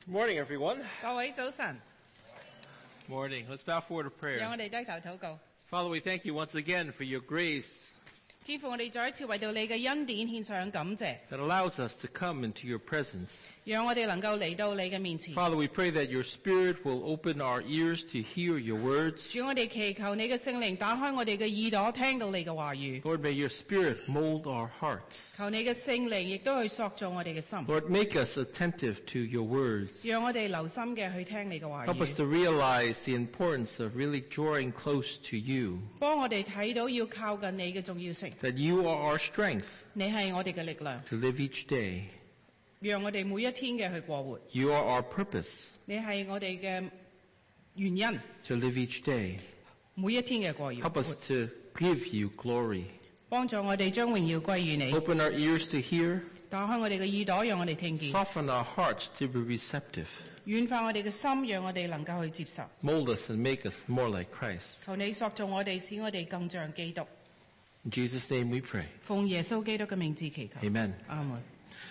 Morning, everyone. 各位早晨， Morning. Let's bow forward to 讓 prayer. 我哋低頭禱告。 Father, we thank you once again for your grace 天父，我哋再一次為到你嘅恩典獻上感謝， that allows us to come into your presence. 讓我哋能夠嚟到你嘅面前。 Father, we pray that your Spirit will open our ears to hear your words. 主，我哋祈求你嘅聖靈打開我哋嘅耳朵，聽到你嘅話語。 Lord, may your Spirit mold our hearts. 求你嘅聖靈亦都去塑造我哋嘅心， Lord, make us attentive to your words. 讓我哋留心嘅去聽你嘅話 Help us 語， to realize the importance of really drawing close to you, 幫我哋睇到要靠近你嘅重要性。 that you are our strength 你係我哋嘅力量， to live each day. 讓我哋每一天嘅去過活。 You are our purpose 你係我哋嘅原因， to live each day. 每一天嘅過 Help 活， us to give you glory. 幫助我哋將榮耀歸於你。 Open our ears to hear. 打開我哋嘅耳朵，讓我哋聽見； Soften our hearts to be receptive. 軟化我哋嘅心，讓我哋能夠去接受。 Mold us and make us more like Christ. 求你塑造我哋，使我哋更像基督。 In Jesus' name we pray. 奉耶穌基督嘅名字祈求。 Amen. 阿門。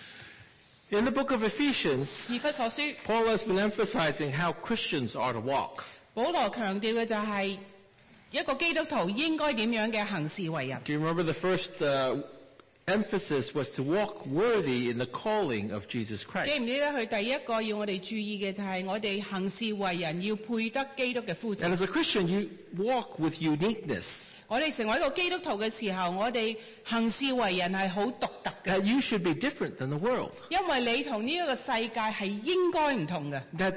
In the book of Ephesians, 以弗所書， Paul has been emphasizing how Christians are to walk. 保羅強調嘅就係一個基督徒應該點樣嘅行事為人。 Do you remember the first emphasis was to walk worthy in the calling of Jesus 記唔 Christ? 記得佢第一個要我哋注意嘅就係我哋行事為人要配得基督嘅呼 And 召。 as a Christian, you walk with uniqueness. 我哋成為一個基督徒嘅時候，我哋行事為人係好獨特嘅， That you should be different than the world. 因為你同呢一個世界係應該唔同嘅。 That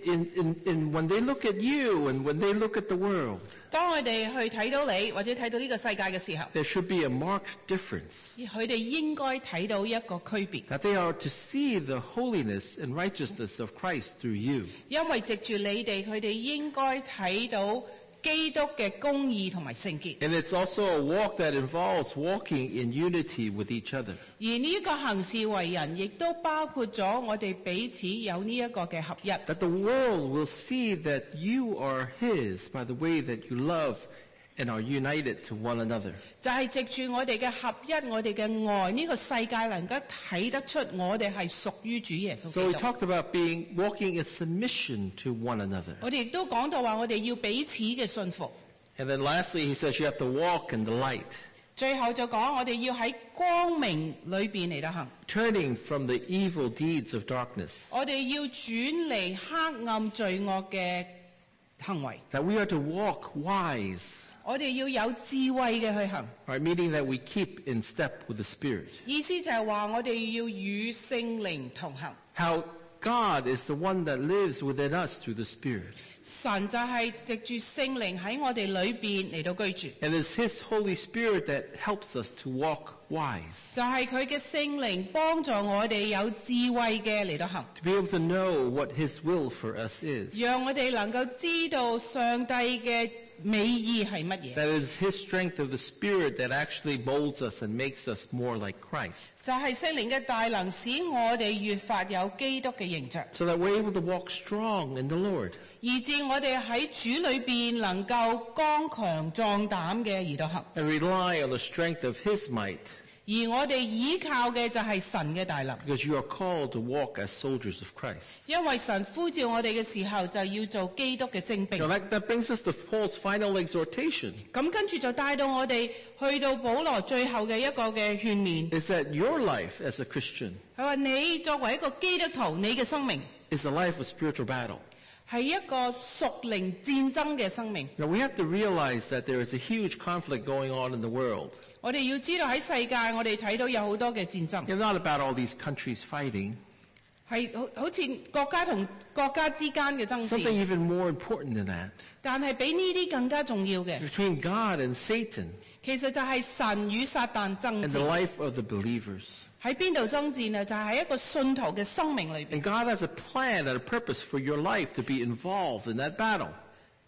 when they look at you and when they look at the world, 當我哋去睇到你或者睇到呢個世界嘅時候， there should be a marked difference. 佢哋應該睇到一個區別， That they are to see the holiness and righteousness of Christ through you. 因為藉住你哋，佢哋應該睇到基督嘅公義同埋聖潔。 And it's also a walk that involves walking in unity with each other. 而呢個行事為人，亦都包括咗我哋彼此有呢一個嘅合一。 That the world will see that you are His by the way that you love and are united to one another. 就係藉住我哋嘅合一，我哋嘅愛，呢個世界能夠睇得出我哋係屬於主耶穌 So 基 we 督。 talked about walking in submission to one another. 我哋亦都講到話，我哋要彼此嘅信服。 And then lastly, he says you have to walk in the light, 最後就講我哋要喺光明裏邊嚟到行， turning from the evil deeds of darkness. 我哋要轉離黑暗罪惡嘅行為， That we are to walk wise, 我哋要有智慧嘅去行。 right? Meaning that we keep in step with the Spirit. 意思就係話我哋要與聖靈同行。 How God is the one that lives within us through the Spirit. 神就係藉住聖靈喺我哋裏邊嚟到居住， And it's His Holy Spirit that helps us to walk wise. 就係佢嘅聖靈幫助我哋有智慧嘅嚟到行， To be able to know what His will for us is. 讓我哋能夠知道上帝嘅美意係乜嘢。 That is His strength of the Spirit that actually molds us and makes us more like Christ. 就係聖靈嘅大能，使我哋越發有基督嘅形象， So that we're able to walk strong in the Lord. 以致我哋喺主裏邊能夠剛強壯膽嘅而到行。 And rely on the strength of His might. 而我哋依靠嘅就係神嘅大能， Because you are called to walk as soldiers of Christ. 因為神呼召我哋嘅時候就要做基督嘅精兵。 Now that brings us to Paul's final exhortation. 咁跟住就帶到我哋去到保羅最後嘅一個嘅勸勉。 Is that your life as a Christian 佢話你作為一個基督徒，你嘅生命 is a life of spiritual battle. 係一個屬靈戰爭嘅生命。 Now we have to realize that there is a huge conflict going on in the world. 我哋要知道喺世界，我哋睇到有好多嘅戰爭， It's not about all these countries fighting. 係好似國家同國家之間嘅爭 Something 戰。 even more important than that. 但係比呢啲更加重要嘅， Between God and Satan 其實就係神與撒旦爭 and the 戰。 life of the believers. 喺邊度爭戰啊？就係一個信徒嘅生命裏邊。 And God has a plan and a purpose for your life to be involved in that battle.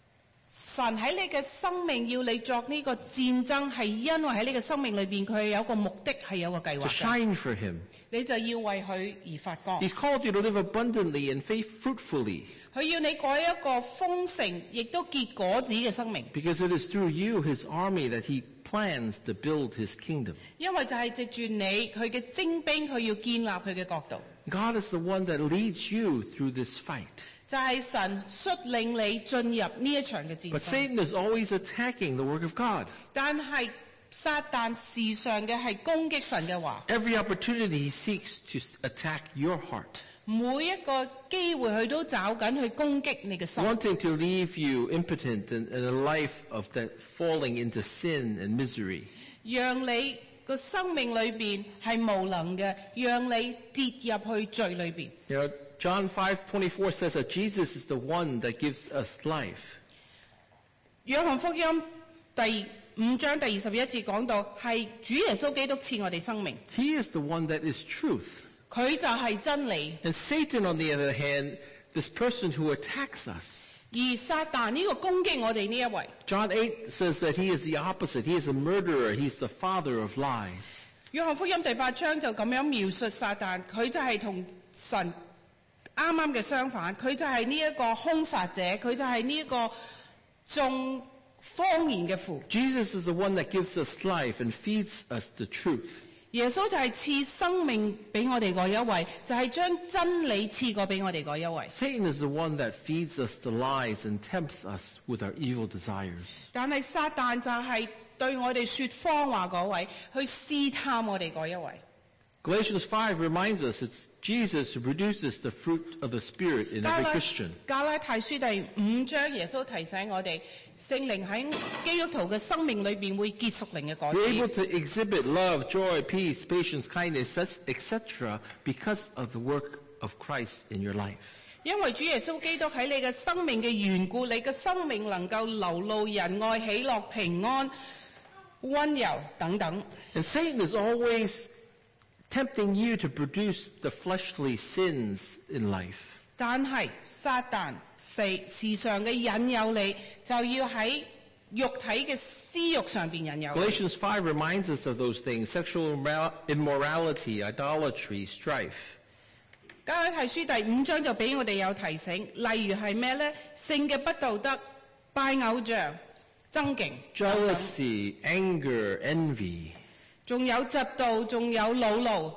神喺你嘅生命要你作呢個戰爭，係因為喺你嘅生命裏邊佢有個目的，係有個計 to 劃嘅。 shine for him. 你就要為佢而發光。 He's called you to live abundantly and faith fruitfully, 佢要你過一個豐盛，亦都結果子嘅生命。 because it is through you, his army, that he plans to build his kingdom. 因為就係藉住你，佢嘅精兵，佢要建立佢嘅國度。 God is the one that leads you through this fight. 就係神率領你進入呢一場嘅戰 But 爭。 Satan is always attacking the work of God. 但係撒旦時常嘅係攻擊神嘅話， Every opportunity he seeks to attack your heart, 每一個機會佢都找緊去攻擊你嘅心， wanting to leave you impotent in a life of that falling into sin and misery. 讓你個生命裏邊係無能嘅，讓你跌入去罪裏邊。 You know, John 5:24 says that Jesus is the one that gives us life. 約翰福音第5章第21節講到，係主耶穌基督賜我哋生命， He is the one that is truth. 佢就係真理。 And Satan, on the other hand, this person who attacks us. 而撒旦呢個攻擊我哋呢一位， John 8 says that he is the opposite. He is a murderer. He's the father of lies. 約翰福音第8章就咁樣描述撒旦，佢就係同神啱啱嘅相反，佢就係呢一個兇殺者，佢就係呢一個種謊言嘅父。 Jesus is the one that gives us life and feeds us the truth. 耶穌就係賜生命俾我哋嗰一位，就係將真理賜過俾我哋嗰一位。 Satan is the one that feeds us the lies and tempts us with our evil desires. 但係撒旦就係對我哋說謊話嗰位，去試探我哋嗰一位。 Galatians 5 reminds us it's Jesus who produces the fruit of the Spirit in every Christian. 加拉太書第5章，耶穌提醒我哋，聖靈喺基督徒嘅生命裏邊會結屬靈嘅果 You're able 子。 to exhibit love, joy, peace, patience, kindness, etc. because of the work of Christ in your life. 因為主耶穌基督喺你嘅生命嘅緣故，你嘅生命能夠流露仁愛、喜樂、平安、溫柔等等。 And Satan is always tempting you to produce the fleshly sins in life. 但係撒旦時常嘅引誘你，就要喺肉體嘅私欲上邊引誘你。 Galatians 5 reminds us of those things: sexual immorality, idolatry, strife. 加拉太書第5章就俾我哋有提醒，例如係咩呢？性嘅不道德、拜偶像、爭競、 Jealousy, anger, envy. 仲有嫉妒，仲有惱怒，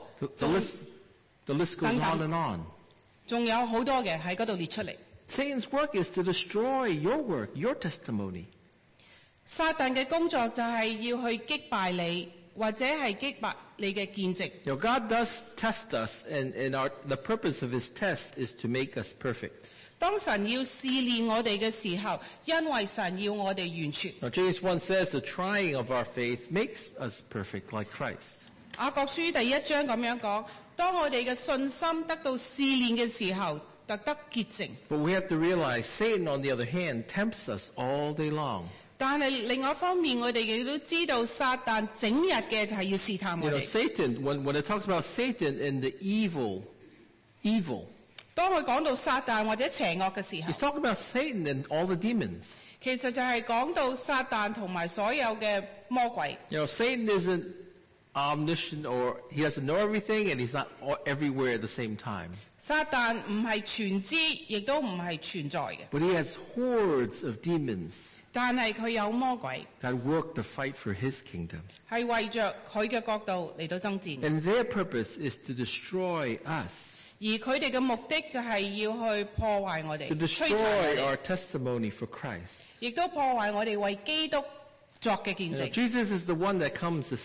The list goes on and on. 仲有好多嘅喺嗰度列出嚟。 Satan's work is to destroy your work, your testimony. 撒旦嘅工作就係要去擊敗你，或者係擊敗你嘅見證。 You know, God does test us, and the purpose of his test is to make us perfect. 當神要試煉我哋嘅時候，因為神要我哋完全。 Now, James 1 says the trying of our faith makes us perfect like Christ. 雅各書第1章咁樣講，當我哋嘅信心得到試煉嘅時候，特得潔淨。 But we have to realize Satan, on the other hand, tempts us all day long. 但係另外一方面，我哋亦都知道撒旦整日嘅就係要試探 You 我 know, 哋。 Satan, when it talks about Satan and the evil, 當佢講到撒旦或者邪惡嘅時候 he's，talking about Satan and all the demons. 其實就係講到撒旦同埋所有嘅魔鬼。 You know, Satan isn't omniscient, or he doesn't know everything, and he's not everywhere at the same time. 撒旦唔係全知，亦都唔係存在嘅， But he has hordes of demons 但係佢有魔鬼， that work to fight for his kingdom. 係為着佢嘅角度嚟到爭戰。 And their purpose is to destroy us, 而佢哋嘅目的就係要去破壞我哋 to， 摧殘 destroy 我 our 哋， testimony for Christ. 亦都破壞我哋為基督作嘅見 You know, 證。 Jesus is the one that comes to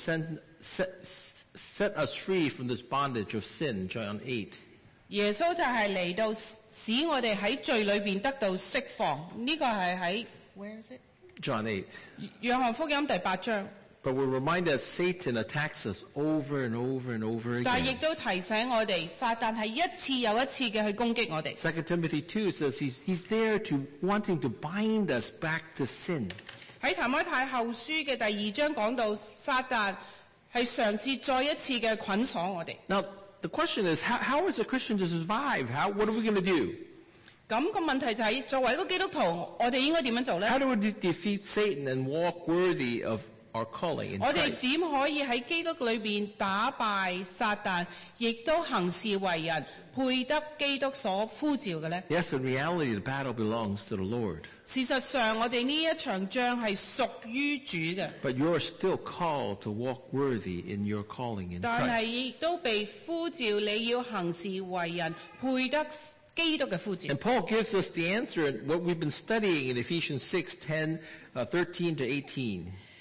set us free from this bondage of sin, John 8. 耶穌就係嚟到使我哋喺罪裏邊得到釋放。呢、個係喺 Where is it？ John 8. 約翰福音第8章。 But we're reminded that Satan attacks us over and over and over 但係亦 again. 都提醒我哋，撒旦係一次又一次嘅去攻擊我哋。 2 Timothy 2 says he's there to wanting to bind us back to sin. 喺提摩太後書嘅第2章講到，撒旦係嘗試再一次嘅捆鎖我哋。 Now, the question is, how is a Christian to survive? What are we going to do? 咁個問題就係作為一個基督徒，我哋應該點樣做呢？ How do we defeat Satan and walk worthy of our calling in 我哋 Christ? 點可以喺基督裏邊打敗撒旦，亦都行事為人，配得基督所呼召嘅呢？ Yes, in reality, the battle belongs to the Lord. 事實上，我哋呢一場仗係屬於主嘅， But you're still called to walk worthy in your calling in 但係 Christ. 亦都被呼召你要行事為人，配得基督嘅呼召。 And Paul gives us the answer in what we've been studying in Ephesians 6:10, 13 to 18.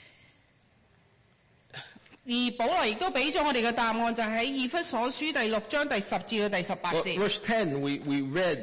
而保羅亦都俾咗我哋嘅答案，就係喺以弗所書第6章第10至到第18 Well, 節。 verse 10, we read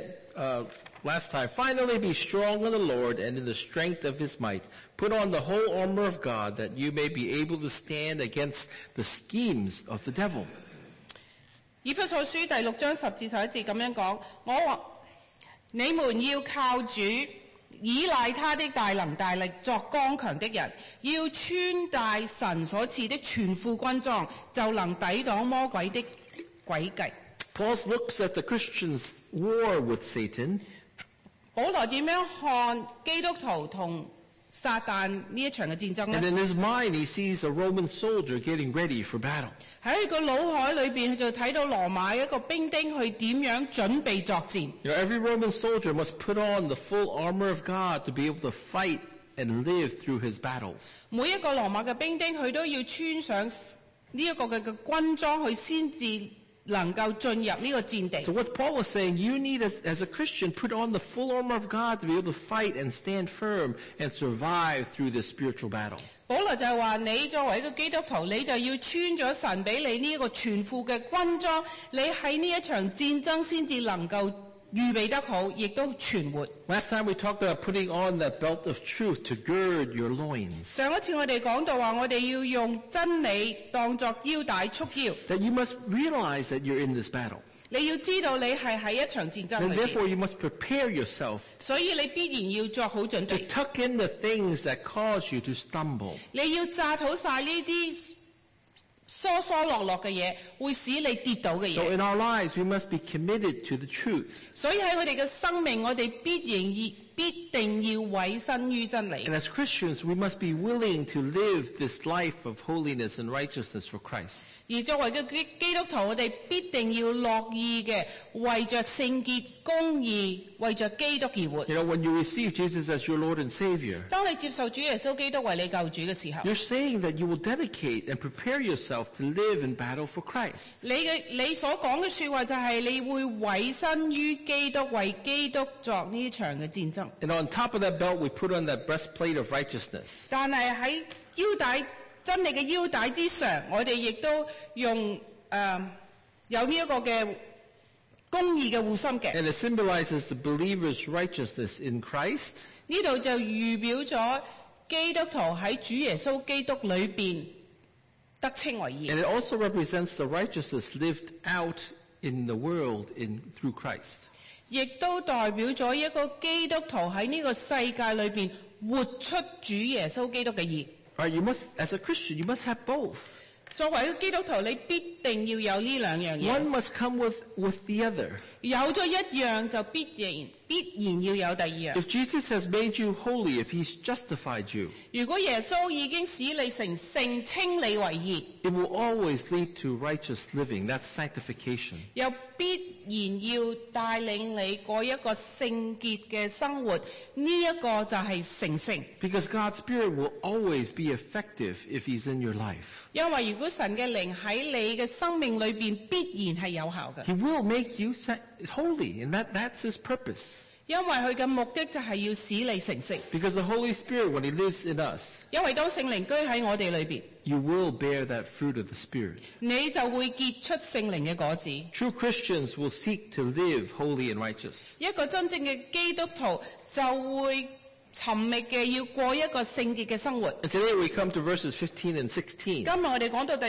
last time. Finally, be strong in the Lord and in the strength of his might. Put on the whole armor of God that you may be able to stand against the schemes of the devil. 以弗所書第6章10至11節咁樣講，我話你們要靠主，倚賴他的大能大力，作剛強的人，要穿戴神所賜的全副軍裝，就能抵擋魔鬼的詭計。 Paul looks at the Christians' war with Satan, 保羅點樣看基督徒同撒旦呢一場嘅戰爭 and 呢？ in his mind he sees a Roman soldier getting ready for battle. 喺佢個腦海裏邊，佢就睇到羅馬一個兵丁去點樣準備作戰。 You know, every Roman soldier must put on the full armor of God to be able to fight and live through his battles. 每一個羅馬嘅兵丁，佢都要穿上呢一個嘅軍裝，佢先至能夠進入呢個戰地。 So what Paul is saying, you need as a Christian put on the full armor of God to be able to fight and stand firm and survive through this spiritual battle. 保羅就係話：你作為一個基督徒，你就要穿咗神俾你呢一個全副嘅軍裝，你喺呢一場戰爭先至能夠預備得好，亦都存活。 Last time we talked about putting on that belt of truth to gird your loins. 上一次我哋講到話，我哋要用真理當作腰帶束腰。 That you must realize that you're in this battle. 你要知道你係喺一場戰爭 And 裏邊， therefore you must prepare yourself 所以你必然要作好準 to 備。 tuck in the things that cause you to stumble. 你要紮好晒呢啲疏疏落落嘅嘢，會使你跌倒嘅 So 嘢。 in our lives we must be committed to the truth. 所以喺我哋嘅生命，我哋必定要委身於真理。 And as Christians we must be willing to live this life of holiness and righteousness for Christ. 而作為嘅基督徒，我哋必定要樂意嘅，為着聖潔、公義，為着基督而活。 You know, when you receive Jesus as your Lord and Savior, 當你接受主耶穌基督為你救主嘅時候， you're saying that you will dedicate and prepare yourself to live in battle for Christ. 你所講嘅說話就係你會委身於基督，為基督作呢場嘅戰爭。 And on top of that belt we put on that breastplate of righteousness. 但係喺腰帶真理嘅腰帶之上，我哋亦都用有呢一個嘅公義嘅護心鏡。 And it symbolizes the believer's righteousness in Christ. 呢度就預表咗基督徒喺主耶穌基督裏邊得稱為義。 And it also represents the righteousness lived out in the world through Christ. 亦都代表咗一個基督徒喺呢個世界裏邊活出主耶穌基督嘅義。 All right, you must, as a Christian, you must have both. 作為一個基督徒，你必定要有呢兩樣嘢。 One must come with the other. 有咗一樣就必然要有第二樣。 If Jesus has made you holy, if he's justified you, 如果耶穌已經使你成聖，稱你為義， it will always lead to righteous living. That's sanctification. 又必然要帶領你過一個聖潔嘅生活，呢一個就係成聖。 Because God's Spirit will always be effective if he's in your life. 因為如果神嘅靈喺你嘅生命裏邊，必然係有效嘅。 He will make you holy, and that's his purpose. 因為佢嘅目的就係要使你成聖。 Because the Holy Spirit, when he lives in us, 因為當聖靈居喺我哋裏邊， you will bear that fruit of the Spirit. 你就會結出聖靈嘅果子。 True Christians will seek to live holy and righteous. 一個真正嘅基督徒就會尋覓嘅要過一個聖潔嘅生活。 And today we come to verses 15 and 16. 今日我哋講到第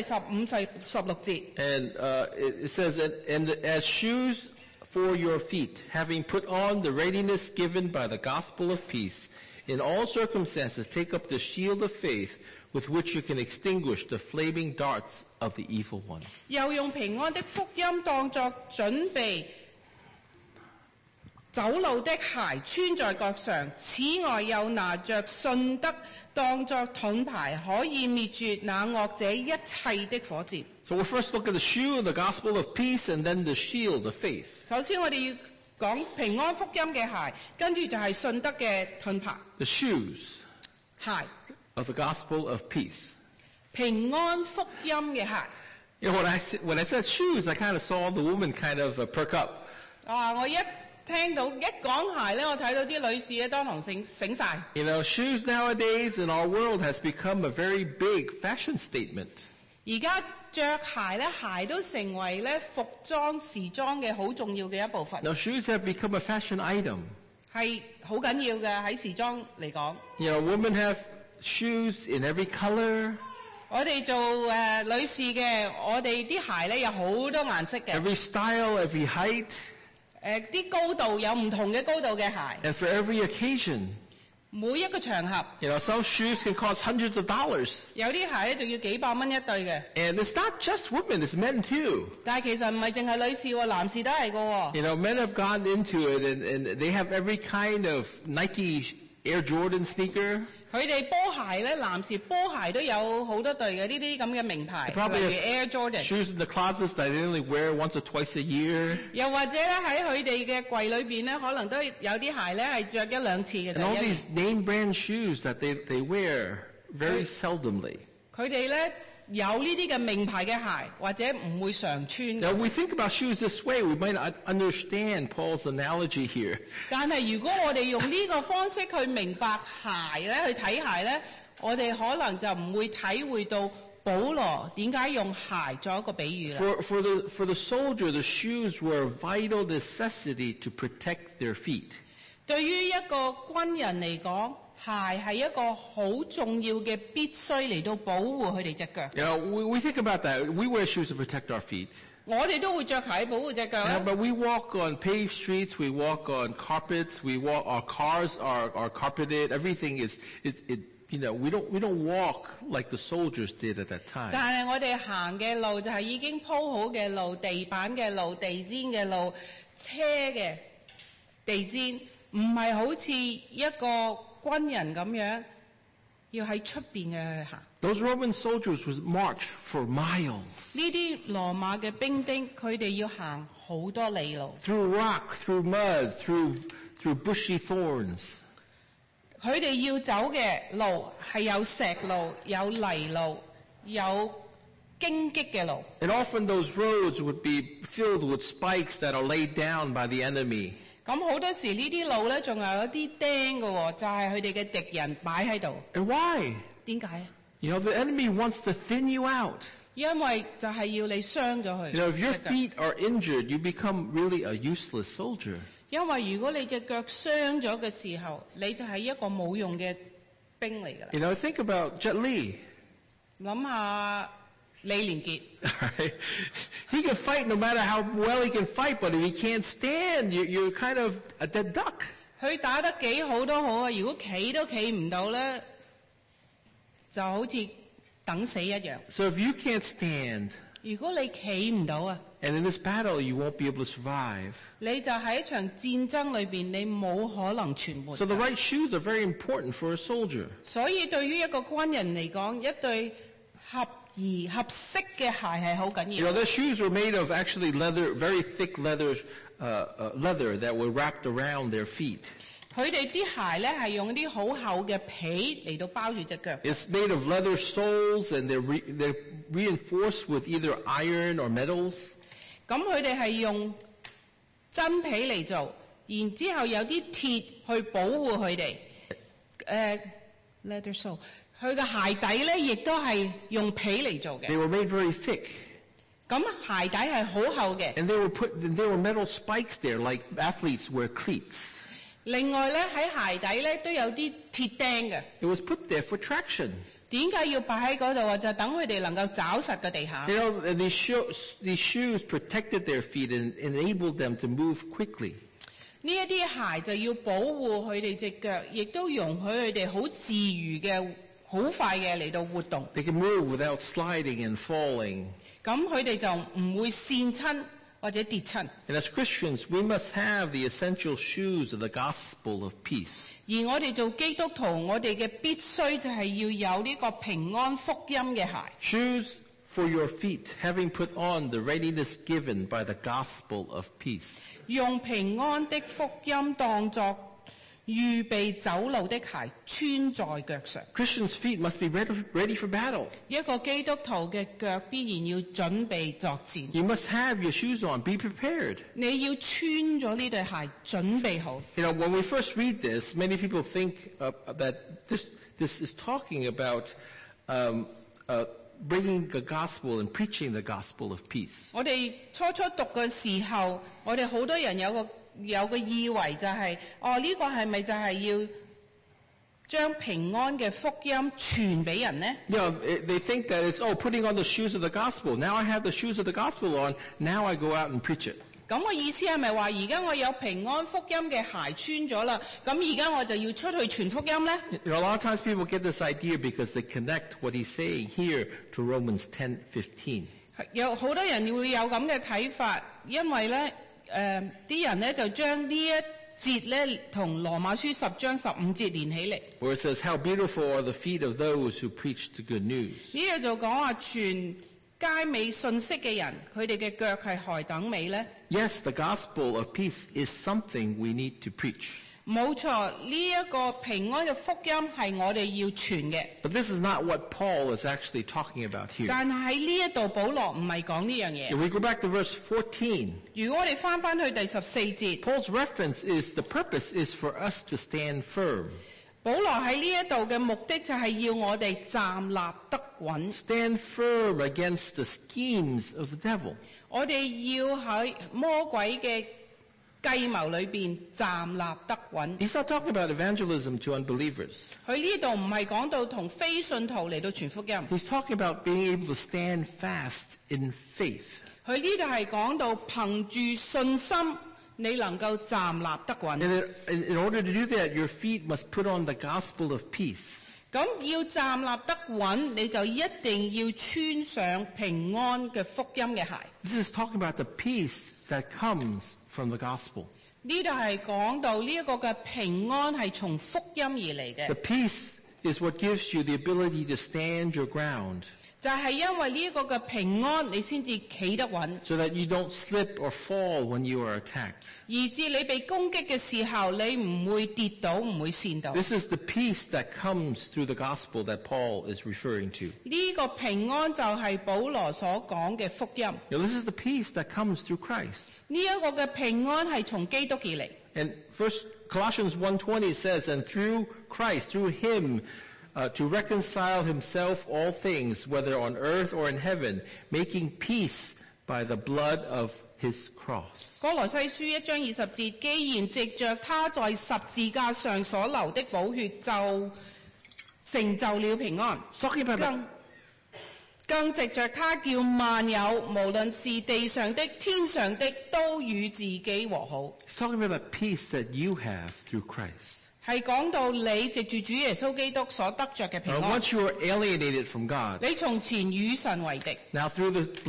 15、16節。 And it says, and as shoes for your feet, having put on the readiness given by the gospel of peace, in all circumstances take up the shield of faith, with which you can extinguish the flaming darts of the evil one. 又用平安的福音當作準備， 走路的鞋穿在腳上，此外又拿着信德當作盾牌，可以滅絕那惡者一切的火箭。 So we'll first look at the shoe, the gospel of peace, and then the shield of faith. 首先我哋要講平安福音嘅鞋，跟住就係信德嘅盾牌。 The shoes 鞋， of the gospel of peace. 平安福音嘅鞋。 You know, when I said shoes, I kind of saw the woman kind of perk up. 我一聽到一講鞋咧，我睇到啲女士咧當堂醒晒。 You know, shoes nowadays in our world has become a very big fashion statement. 而家着鞋咧，鞋都成為咧服裝時裝嘅好重要嘅一部分。 Now, shoes have become a fashion item. 係好緊要嘅喺時裝嚟講。 You know, women have shoes in every color. 我哋做女士嘅，我哋啲鞋咧有好多顏色嘅。 Every style, every height. 啲高度有唔同嘅高度嘅鞋。 And for every occasion. 每一個場合。 You know, some shoes can cost hundreds of dollars. 有啲鞋咧仲要幾百蚊一對嘅。 And it's not just women, it's men too. 但係其實唔係淨係女士喎，男士都係㗎喎。 You know, men have gone into it and they have every kind of Nike Air Jordan sneaker. 佢哋波鞋咧，男士波鞋都有好多對嘅，呢啲咁嘅名牌，例 Probably 如 Air Jordan。 shoes in the closets that they only wear once or twice a year. 又或者咧喺佢哋嘅櫃裏邊咧，可能都有啲鞋咧係着一兩次嘅。 And all these name brand shoes that they wear very seldomly. 佢哋咧有呢啲嘅名牌嘅鞋，或者唔會常穿嘅。 Now, if we think about shoes this way, we might not understand Paul's analogy here. 但係如果我哋用呢個方式去明白鞋咧，去睇鞋咧，我哋可能就唔會體會到保羅點解用鞋作一個比喻啦。 For the soldier, the shoes were a vital necessity to protect their feet. 對於一個軍人嚟講，鞋係一個好重要嘅必須嚟到保護佢哋隻腳。 You know, we think about that. We wear shoes to protect our feet. 我哋都會着鞋保護隻腳啦。 But we walk on paved streets, we walk on carpets, our cars are carpeted. Everything is you know, we don't walk like the soldiers did at that time. 但係我哋行嘅路就係已經鋪好嘅路、地板嘅路、地氈嘅路、車嘅地氈，唔係好似一個軍人咁樣要喺出邊嘅去行。 Those Roman soldiers would march for miles. 呢啲羅馬嘅兵丁，佢哋要行好多里路。 Through rock, through mud, through bushy thorns. 佢哋要走嘅路係有石路、有泥路、有荊棘嘅路。 And often those roads would be filled with spikes that are laid down by the enemy. 咁好多時呢啲路咧，仲有一啲釘嘅喎，就係佢哋嘅敵人擺喺度。 And why? 點解？ You know, the enemy wants to thin you out. 因為就係要你傷咗佢。 You know, if your feet are injured, you become really a useless soldier. 因為如果你隻腳傷咗嘅時候，你就係一個冇用嘅兵嚟㗎啦。 You know, think about Jet Li. 諗下李連杰， Right? He can fight no matter how well he can fight, but if he can't stand, you're kind of a dead duck. 佢打得幾好都好啊，如果企都企唔到咧，就好似等死一樣。 So if you can't stand, 如果你企唔到啊， and in this battle you won't be able to survive. 你就喺一場戰爭裏邊，你冇可能存活。 So the right shoes are very important for a soldier. 所以對於一個軍人嚟講，一對合適嘅鞋係好緊 You 要。 know, their shoes were made of actually leather, very thick leather that were wrapped around their feet. 佢哋啲鞋咧係用啲好厚嘅皮嚟到包住隻腳。 It's made of leather soles, and they're reinforced with either iron or metals. 咁佢哋係用真皮嚟做，然之後有啲鐵去保護佢哋。leather sole， 佢嘅鞋底咧亦都係用皮嚟做嘅。 They were made very thick. 咁鞋底係好厚嘅。 And there were metal spikes there, like athletes wear cleats. 另外咧喺鞋底咧都有啲鐵釘嘅。 It was put there for traction. 點解要擺喺嗰度啊？就等佢哋能夠找實個地下。 You know, and these shoes protected their feet and enabled them to move quickly. 呢一啲鞋就要保護佢哋隻腳，亦都容許佢哋好自如嘅、好快嘅嚟到活動。 They can move without sliding and falling. 咁佢哋就唔會跣親， 或者跌親。 And as Christians, we must have the essential shoes of the gospel of peace. 而我哋做基督徒，我哋嘅必須就係要有呢個平安福音嘅鞋。 Shoes for your feet, having put on the readiness given by the gospel of peace. 用平安的福音當作預備走路的鞋穿在腳上。 Christians' feet must be ready for battle. 一個基督徒嘅腳必然要準備作戰。 You must have your shoes on. Be prepared. 你要穿咗呢對鞋，準備好。 You know, when we first read this, many people think that this is talking about bringing the gospel and preaching the gospel of peace. 我哋初讀嘅時候，我哋好多人有個以為就係、呢個係咪就係要將平安嘅福音傳俾人呢？ You know, they think that it's, putting on the shoes of the gospel. Now I have the shoes of the gospel on. Now I go out and preach it. 咁個意思係咪話而家我有平安福音嘅鞋穿咗啦？咁而家我就要出去傳福音呢？ You know, a lot of times people get this idea because they connect what he's saying here to Romans 10:15. 有好多人會有咁嘅睇法，因為咧啲人咧就將呢一節咧同羅馬書10章15節連起嚟。 Where it says, how beautiful are the feet of those who preach the good news. 呢個就講話傳佳美信息嘅人，佢哋嘅腳係何等美咧？ Yes, the gospel of peace is something we need to preach. 冇錯，呢一個平安嘅福音係我哋要傳嘅。 But this is not what Paul is actually talking about here. 但係喺呢一度，保羅唔係講呢樣嘢。 If we go back to verse 14, 如果我哋翻去第14節， Paul's reference is the purpose is for us to stand firm. 保羅喺呢一度嘅目的就係要我哋站立得穩。 Stand firm against the schemes of the devil. 我哋要喺魔鬼嘅計謀裏邊站立得穩。 He's not talking about evangelism to unbelievers. 佢呢度唔係講到同非信徒嚟到傳福音， He's talking about being able to stand fast in faith. 佢呢度係講到憑住信心，你能夠站立得穩。 And in order to do that, your feet must put on the gospel of peace. 咁要站立得穩，你就一定要穿上平安嘅福音嘅鞋。 This is talking about the peace that comes from the gospel. 呢度係講到呢一個嘅平安係從福音而嚟 The 嘅， peace is what gives you the ability to stand your ground 就係因為呢一個嘅平安，你先至企得穩， so that you don't slip or fall when you are attacked. 以致你被攻擊嘅時候，你唔會跌倒，唔會跣到。 This is the peace that comes through the gospel that Paul is referring to. 呢個平安就係保羅所講嘅福音。 Now, this is the peace that comes through Christ. 呢一個嘅平安係從基督而嚟。 And first Colossians 1:20 says, and through Christ, through him, to reconcile himself all things, whether on earth or in heaven, making peace by the blood of his cross. 歌羅西書1章20節，既然藉着他在十字架上所流的寶血，就成就了平安。 Talking about 更藉着他叫萬有，無論是地上的、天上的，都與自己和好。 It's talking about the peace that you have through Christ. 係講到你藉住主耶穌基督所得着嘅平 Now, 安。 once you are alienated from God, 你從前與神為敵， now through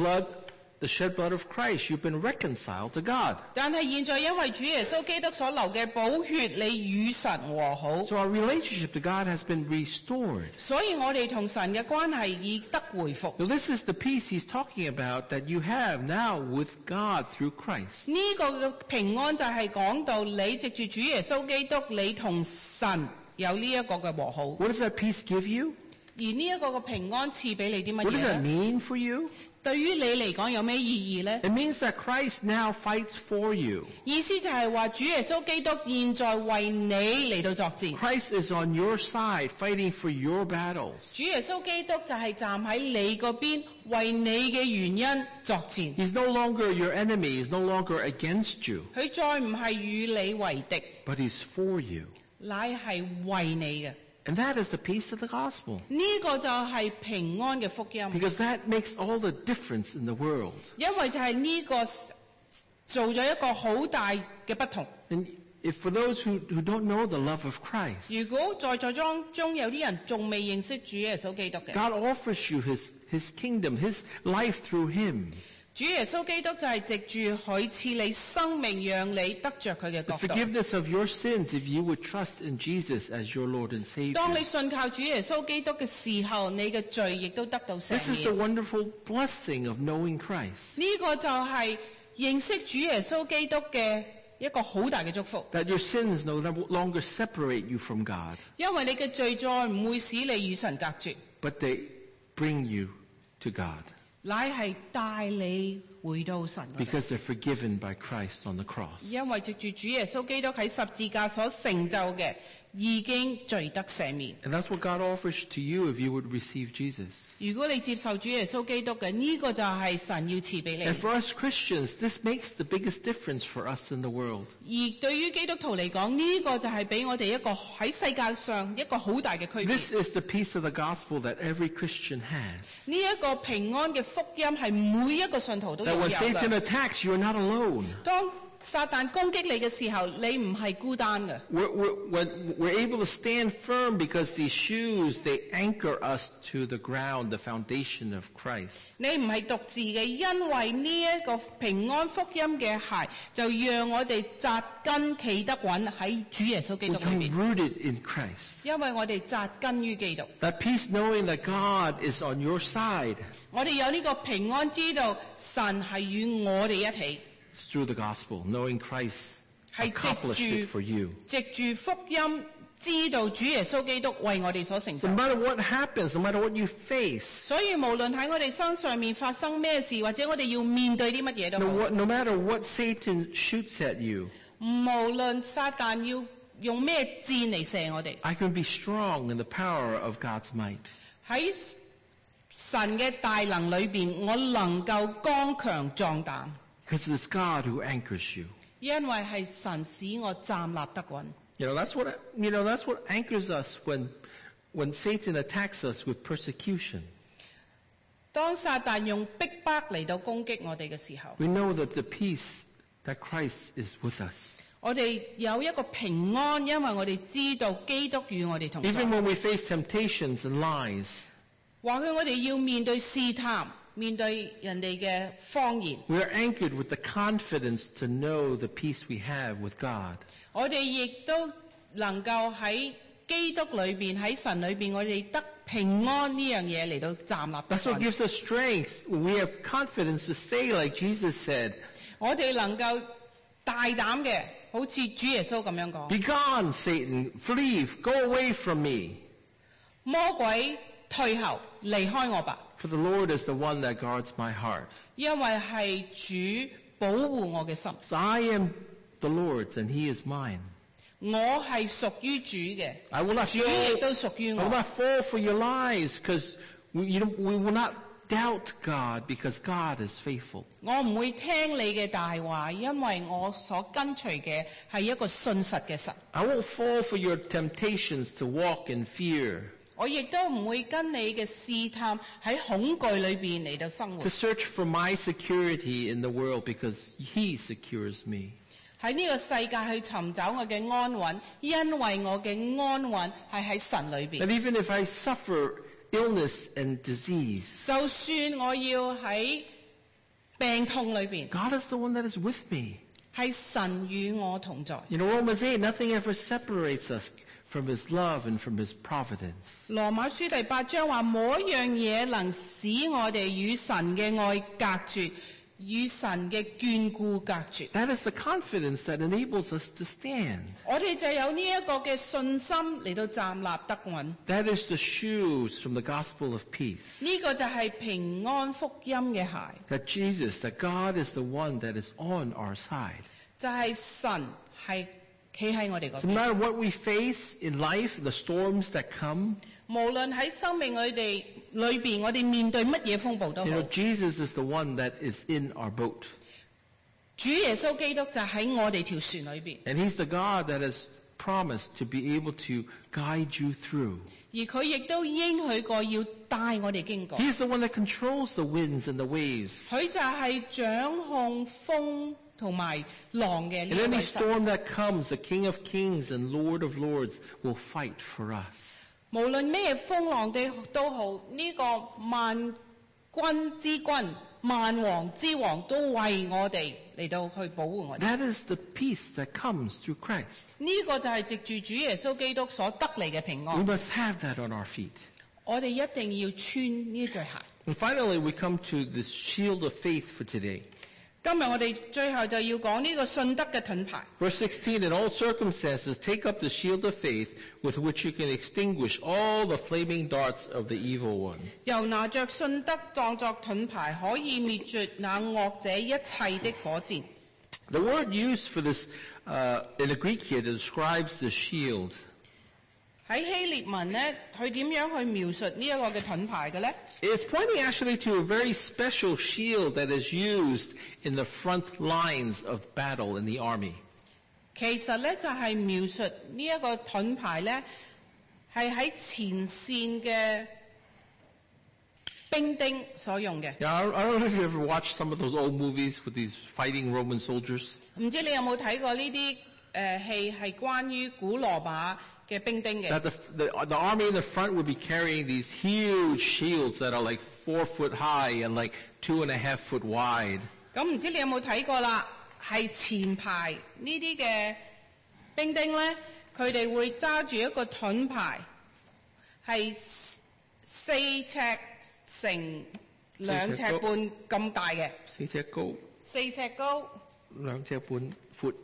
the shed blood of Christ, you've been reconciled to God. 但係現在因為主耶穌基督所流嘅寶血，你與神和好。 So our relationship to God has been restored. 所以我哋同神嘅關係已得回復。 Now, this is the peace he's talking about that you have now with God through Christ. 呢個嘅平安就係講到你藉住主耶穌基督，你同神有呢一個嘅和好。 What does that peace give you? 而呢一個嘅平安賜俾你啲乜 What does 嘢 that 呢？ mean for you? 對於你嚟講有咩意義呢？ It means that Christ now fights for you. 意思就係話主耶穌基督現在為你嚟到作戰。 Christ is on your side fighting for your battles. 主耶穌基督就係站喺你嗰邊，為你嘅原因作戰。 He's no longer your enemy. He's no longer against you, 佢再唔係與你為敵， but he's for you. 乃係為你嘅。 And that is the peace of the gospel. 呢個就係平安嘅福音， Because that makes all the difference in the world. 因為就係呢個做咗一個好大嘅不同。 And if for those who don't know the love of Christ, 如果在座中有啲人仲未認識主耶穌基督嘅， God offers you his kingdom, his life through him. 主耶穌基督就係藉住佢賜你生命，讓你得着佢嘅 The 國度。 forgiveness of your sins if you would trust in Jesus as your Lord and Savior. 當你信靠主耶穌基督嘅時候，你嘅罪亦都得到赦 This is the 免。 wonderful blessing of knowing Christ. 呢個就係認識主耶穌基督嘅一個好大嘅祝福， That your sins no longer separate you from God, 因為你嘅罪再唔會使你與神隔絕， but they bring you to God 乃係帶你回到神嗰度。 because they're forgiven by Christ on the cross. 因為藉住主耶穌基督喺十字架所成就嘅，已經罪得赦免。 And that's what God offers to you if you would receive Jesus. 如果你接受主耶穌基督嘅，呢個就係神要賜俾你。 And for us Christians, this makes the biggest difference for us in the world. 而對於基督徒嚟講，呢個就係俾我哋一個喺世界上一個好大嘅區別。 This is the peace of the gospel that every Christian has. 呢一個平安嘅福音係每一個信徒都 That 擁有 when Satan 嘅。 attacks, you're not alone. 當撒旦攻擊你嘅時候，你唔係孤單嘅。 We're able to stand firm because these shoes, they anchor us to the ground, the foundation of Christ. 你唔係獨自嘅，因為呢一個平安福音嘅鞋，就讓我哋扎根企得穩喺主耶穌基督 We 裏 become 面。 rooted in Christ. 因為我哋扎根於基督， That peace knowing that God is on your side. 我哋有呢個平安，知道神係與我哋一起， It's through the gospel, knowing Christ 係 accomplished it for you. 藉住福音知道主耶穌基督為我哋所成 So 就。 no matter what happens, no matter what you face, 所以無論喺我哋身上面發生咩事，或者我哋要面對啲乜嘢都好， no matter what Satan shoots at you, 無論撒旦要用咩箭嚟射我哋， I can be strong in the power of God's might. 喺神嘅大能裏邊，我能夠剛強壯膽， Because it's God who anchors you. 因為係神使我站立得穩。 That's what anchors us when Satan attacks us with persecution. 當撒旦用逼迫嚟到攻擊我哋嘅時候， We know that the peace that Christ is with us. 我哋有一個平安，因為我哋知道基督與我哋同在。 Even when we face temptations and lies, 或許我哋要面對試探，面對人哋嘅謊言， we are anchored with the confidence to know the peace we have with God. 我哋亦都能夠喺基督裏邊，喺神裏邊，我哋得平安呢樣嘢嚟到站立得 That's what 穩。 gives us strength. We have confidence to say, like Jesus said, 我哋能夠大膽嘅，好似主耶穌咁樣講： "Be gone, Satan, flee, go away from me. 魔鬼退後，離開我吧， For the Lord is the one that guards my heart. 因為係主保護我嘅心。 So I am the Lord's and he is mine. 我係屬於主嘅， I will not 主亦都屬於 I will 我。 not fall for your lies because we will not doubt God because God is faithful. 我唔會聽你嘅大話，因為我所跟隨嘅係一個信實嘅神。 I won't fall for your temptations to walk in fear, 我亦都唔會跟你嘅試探喺恐懼裏邊嚟到生活 to。search for my security in the world because he secures me. 喺呢個世界去尋找我嘅安穩，因為我嘅安穩係喺神裏邊。 And even if I suffer illness and disease, 就算我要喺病痛裏邊， God is the one that is with me. 係神與我同在。 Romans 8, nothing ever separates us from his love and from his providence. 羅馬書第8章話：冇一樣嘢能使我哋與神嘅愛隔絕，與神嘅眷顧隔絕。 That is the confidence that enables us to stand. 我哋就有呢一個嘅信心嚟到站立得穩。 That is the shoes from the gospel of peace. 呢個就係平安福音嘅鞋， That Jesus, that God is the one that is on our side. 就係神係企喺我哋嗰 So no 邊。 matter what we face in life, the storms that come, 無論喺生命裏邊，我哋面對乜嘢風暴都好， Jesus is the one that is in our boat. 主耶穌基督就喺我哋條船裏邊， And he's the God that has promised to be able to guide you through. 而佢亦都應許過要帶我哋經過。 He's the one that controls the winds and the waves. 佢就係掌控風同埋浪嘅 In 呢 any 位神。 storm that comes, the King of Kings and Lord of Lords will fight for us. 無論咩風浪都好，呢、個萬君之君、萬王之王都為我哋嚟到去保護我哋。 That is the peace that comes through Christ. 呢個就係藉住主耶穌基督所得嚟嘅平 We 安。 must have that on our feet. 我哋一定要穿呢對鞋。 And finally, we come to this shield of faith for today. 今日我哋最後就要講呢個信德嘅盾牌。 Verse 16, in all circumstances, take up the shield of faith with which you can extinguish all the flaming darts of the evil one. 又拿着信德當作盾牌，可以滅絕那惡者一切的火箭。 The word used for this in the Greek here describes the shield. 喺希臘文呢，佢點樣去描述呢一個嘅盾牌嘅呢？ It's pointing actually to a very special shield that is used in the front lines of battle in the army. 其實呢，就係描述呢一個盾牌呢，係喺前線嘅兵丁所用嘅。 Now, I don't know if you ever watched some of those old movies with these fighting Roman soldiers. 唔知你有冇睇過呢啲戲係關於古羅馬嘅兵丁嘅？ That the army in the front would be carrying these huge shields that are like 4 foot high and like 2.5 foot wide. 咁唔知你有冇睇過啦？係前排呢啲嘅兵丁咧，佢哋會揸住一個盾牌，係4尺乘2尺半咁大嘅 4尺高 ，4尺高。 2尺半 foot.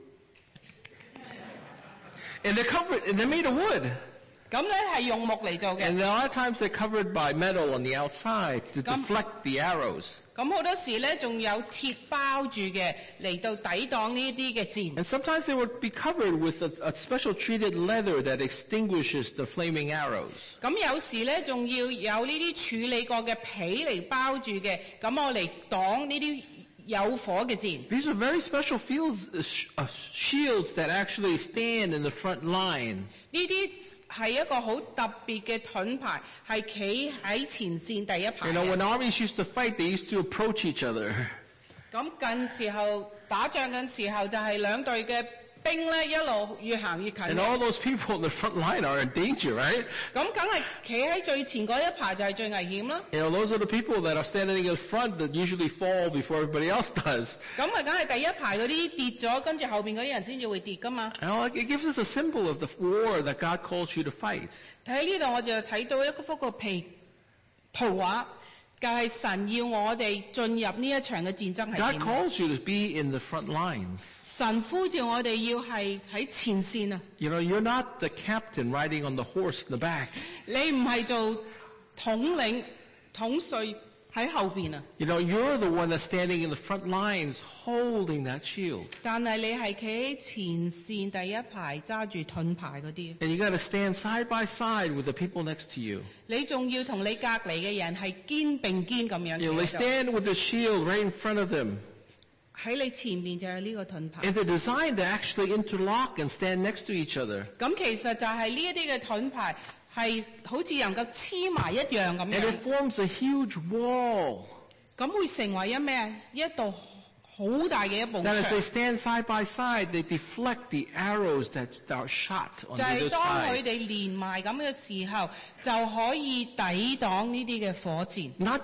And they're covered, and they're made of wood. 咁咧係用木嚟做嘅。 And a lot of times they're covered by metal on the outside to deflect the arrows. 咁好多時咧仲有鐵包住嘅嚟到抵擋呢啲嘅箭。 And sometimes they would be covered with a special treated leather that extinguishes the flaming arrows. 咁有時咧仲要有呢啲處理過嘅皮嚟包住嘅，咁我嚟擋呢啲有火嘅箭。 These are very special shields that actually stand in the front line. 呢啲係一個好特別嘅盾牌，係企喺前線第一排 You know, 嘅。 when armies used to fight, they used to approach each other. 咁近時候打仗嘅時候，就係兩隊嘅兵咧一路越行越近 And 嘅。 all those people in the front line are in danger, right? 咁梗係企喺最前嗰一排就係最危險啦。 You know, those are the people that are standing in front that usually fall before everybody else does. 咁啊，梗係第一排嗰啲跌咗，跟住後邊嗰啲人先至會跌噶嘛。 You know, it gives us a symbol of the war that God calls you to fight. 喺呢度我就睇到一幅個圖畫，就係神要我哋進入呢一場嘅戰爭係 God 點？ calls you to be in the front lines. 神呼召我哋要係喺前線啊！ You know, you're not the captain riding on the horse in the back. 你唔係做統領統帥喺後邊啊， You know, you're the one that's standing in the front lines holding that shield. 但係你係企喺前線第一排揸住盾牌嗰啲， And you got to stand side by side with the people next to you. 你仲要同你隔離嘅人係肩並肩咁樣 You know, they 企喺度 stand with the shield right in front of them. 喺你前面就係呢個盾牌。 And they're designed to actually interlock and stand next to each other. 咁其實就係呢一啲嘅盾牌係好似能夠黐埋一樣咁 And 樣 it，forms a huge wall. 咁會成為一咩？一道好大嘅一埲 That as they 牆。 stand side by side, they deflect the arrows that are shot on 就係 either 當佢 side. 哋連埋咁嘅時候，就可以抵擋呢啲嘅火箭。 Not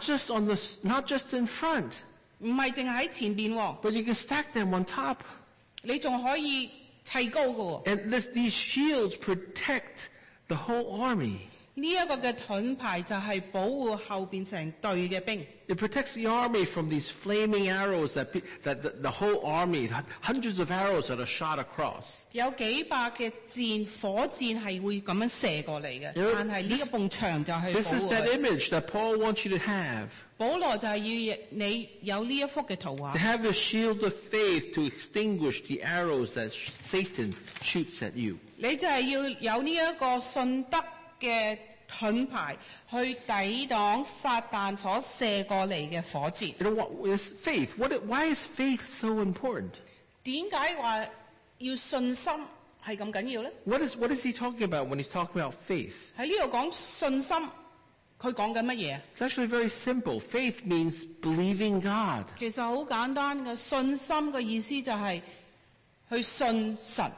just in front, 唔係淨係喺前邊喎， but you can stack them on top. 你仲可以砌高嘅喎。 And these shields protect the whole army. 呢一個嘅盾牌就係保護後邊成隊嘅兵。 It protects the army from these flaming arrows that the whole army, hundreds of arrows that are shot across. 有幾百嘅火箭係會咁樣射過嚟嘅， You know, 但係呢一埲牆就係保 This is 護 that 佢。 image that Paul wants you to have. 保羅就係要你有呢一幅嘅圖 To 畫， have the shield of faith to extinguish the arrows that Satan shoots at you. 你就係要有呢一個信德嘅盾牌去抵擋撒旦所射過嚟嘅火箭。 You know what is faith? Why is faith so important? 點解話要信心係咁緊要咧？ What is he talking about when he's talking about faith? 喺呢度講信心，佢講緊乜嘢啊？ It's actually very simple. Faith means believing God. 其實好簡單嘅，信心嘅意思就係去信神。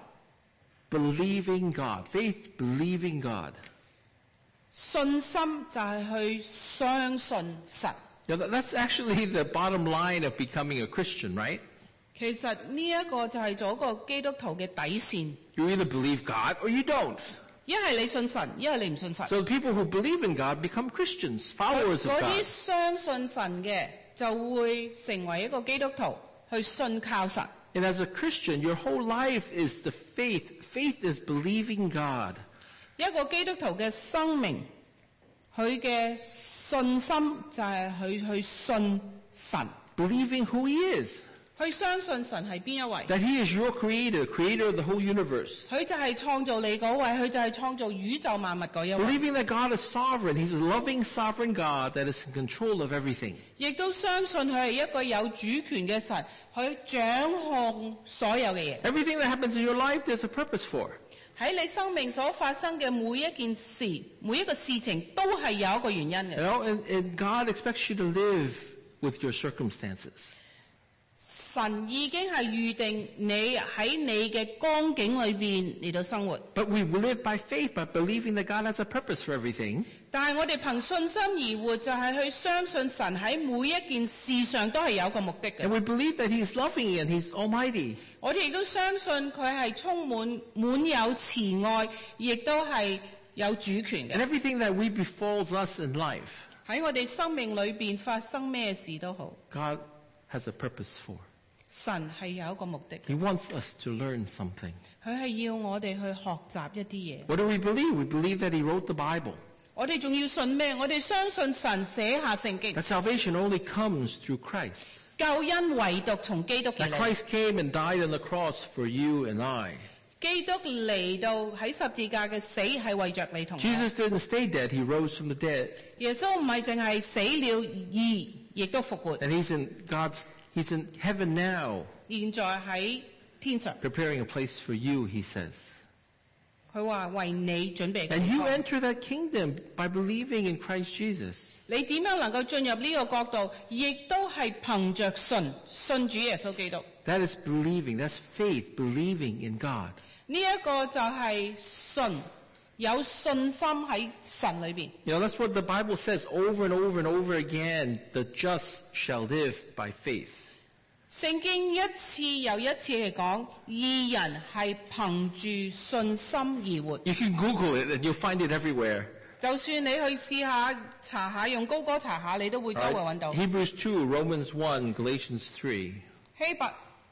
Believing God. Faith, believing God. 信心就係去相信神。 That's actually the bottom line of becoming a Christian, right? 其實呢一個就係做一個基督徒嘅底線。 You either believe God or you don't. 一係你信神，一係你唔信神。 So people who believe in God become Christians, followers of 嗰 God. 啲相信神嘅就會成為一個基督徒，去信靠神。 And as a Christian, your whole life is the faith. Faith is believing God. 一個基督徒嘅生命，佢嘅信心就係佢去信神， Believing who He is. 去相信神係邊一位。 That He is your creator of the whole universe. 佢就係創造你嗰位，佢就係創造宇宙萬物嗰一位。 Believing that God is sovereign. He's a loving, sovereign God that is in control of everything. 亦都相信佢係一個有主權嘅神，佢掌控所有嘅嘢。 Everything that happens in your life, there's a purpose for. 喺你生命所發生嘅每一件事、每一個事情，都係有一個原因嘅。 You know, and God expects you to live with your circumstances. 神已經係預定你喺你嘅光景裏邊嚟到生活， But we live by faith, by believing that God has a purpose for everything. 但係我哋憑信心而活，就係去相信神喺每一件事上都係有一個目的 And 嘅。 we believe that He's loving and He's almighty. 我哋亦都相信佢係充滿有慈愛，亦都係有主權 And 嘅。 everything that we befalls us in life, 喺我哋生命裏邊發生咩事都好， God has a purpose for. 神係有一個目的， He wants us to learn something. 佢係要我哋去學習一啲嘢。 What do we believe? We believe that He wrote the Bible. 我哋仲要信咩？我哋相信神寫下聖經， That salvation only comes through Christ. 救恩唯獨從基督而 That 嚟。 Christ came and died on the cross for you and I. 基督嚟到喺十字架嘅死係為着你同我。 Jesus didn't stay dead. He rose from the dead. 耶穌唔係淨係死了而亦都復活， And He's in heaven now, 現在喺天上。 preparing a place for you, He says. 佢話為你準備嘅 And 地 you 方。 enter that kingdom by believing in Christ Jesus. 你點樣能夠進入呢個國度？亦都係憑着信主耶穌基督。 That is believing. That's faith, believing in God. 呢一個就係信，有信心喺神裏邊。 You know, that's what the Bible says over and over and over again. The just shall live by faith. 聖經一次又一次嚟講，義人係憑住信心而活。 You can Google it and you'll find it everywhere. 就算你去試下查下，用高歌查下，你都會周圍揾到。 Hebrews 2, Romans 1, Galatians 3. 希伯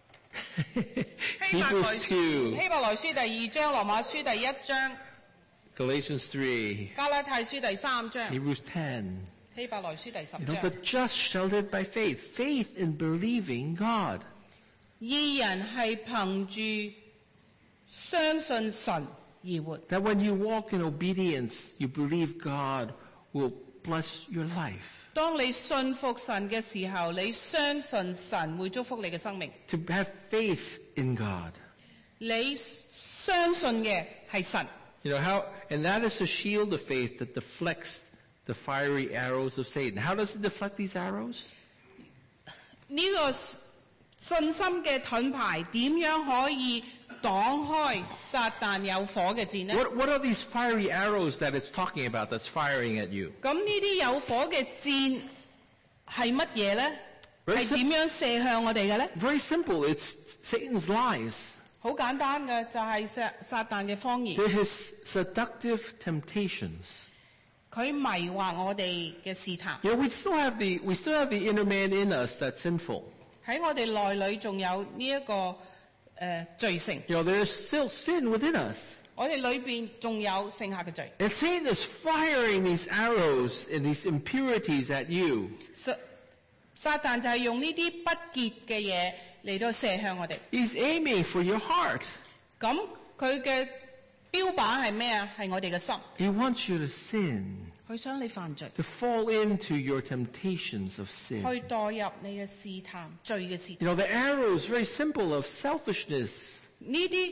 Hebrews 2, 希伯來書第2章，羅馬書第1章， Galatians 3, 加拉太書第3章， Hebrews 10. 希伯來書第10 You know, 章。 the just shall live by faith. Faith in believing God. 義人係憑住相信神而活。 That when you walk in obedience, you believe God will bless your life. 當你信服神嘅時候，你相信神會祝福你嘅生命。 To have faith in God. 你相信嘅係神。 You know how, and that is the shield of faith that deflects the fiery arrows of Satan. How does it deflect these arrows? 呢個信心嘅盾牌點樣可以擋開撒旦有火嘅箭呢？ What are these fiery arrows that it's talking about that's firing at you? 咁呢啲有火嘅箭係乜嘢呢？ Very 係點樣射向我哋嘅呢？ Very simple. It's Satan's lies. 好簡單嘅，就係撒旦嘅謊言。 They're his seductive temptations. 佢迷惑我哋嘅試探。 You know, we still have the inner man in us that's sinful. 喺我哋內裏仲有呢一個罪性， You know, there is still sin within us. 我哋裏邊仲有剩下嘅罪。 And Satan is firing these arrows and these impurities at you. 撒旦就係用呢啲不潔嘅嘢嚟到射向我哋。 He's aiming for your heart. 咁佢嘅標靶係咩啊？係我哋嘅心。 He wants you to sin, 佢想你犯罪， to fall into your temptations of 去 sin. 墮入你嘅試探、罪嘅試探。 You know, the arrow is very simple of selfishness. 呢啲